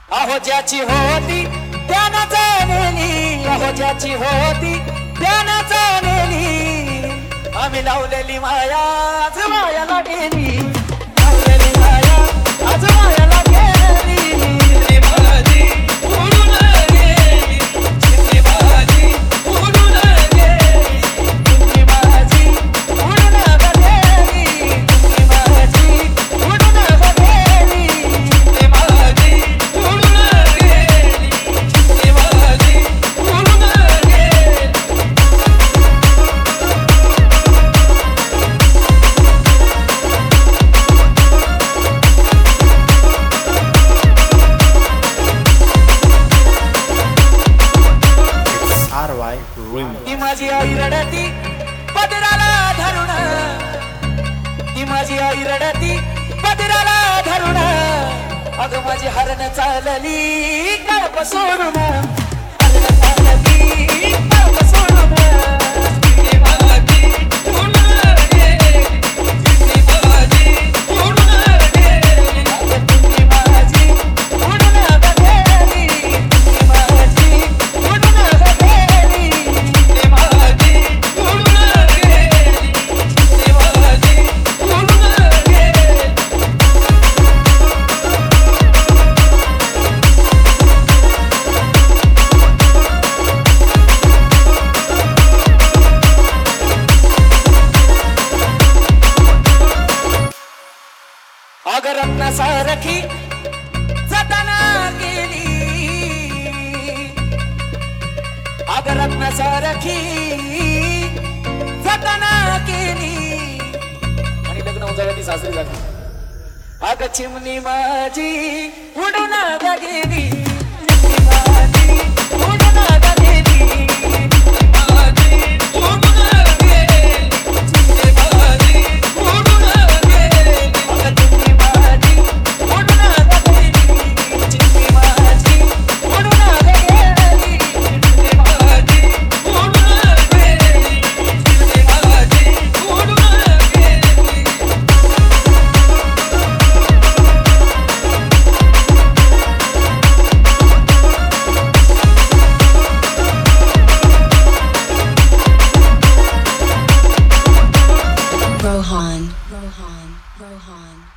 अहो ज्याची होती त्यानं जाणली, अहो ज्याची होती त्यानं जाणली, आम्ही लावलेली माया आज मायाला गेली, लावलेली माया आज मायाला गेली. चिमणी माझी उडून गेली, चिमणी माझी उडून गेली, चिमणी माझी उडून गेली, चिमणी माझी उडून गेली, चिमणी माझी उडून गेली, चिमणी माझी उडून गेली. RY Remix. ती माझी आई रडती पदराला धरून, ती माझी आई रडती पदराला धरून, अगं माझी हरण चालली कळप सोडून, हरण चालली कळप सोडून. चिमणी माझी उडून गेली, चिमणी माझी उडून गेली, अगं चिमणी माझी उडून गेली, चिमणी माझी उडून गेली, चिमणी माझी उडून गेली, चिमणी माझी उडून गेली. अगर रत्ना सारखी जतना केली, अगर रत्ना सारखी जतना केली, आणि लग्न होऊन जायला ती सासरी जाते. अग चिमणी माझी उडून गेली, चिमणी माझी उडून गेली, चिमणी माझी उडून गेली, चिमणी माझी उडून गेली, अग चिमणी माझी उडून गेली, चिमणी माझी उडून गेली, चिमणी माझी उडून गेली, चिमणी माझी उडून गेली. Rohan.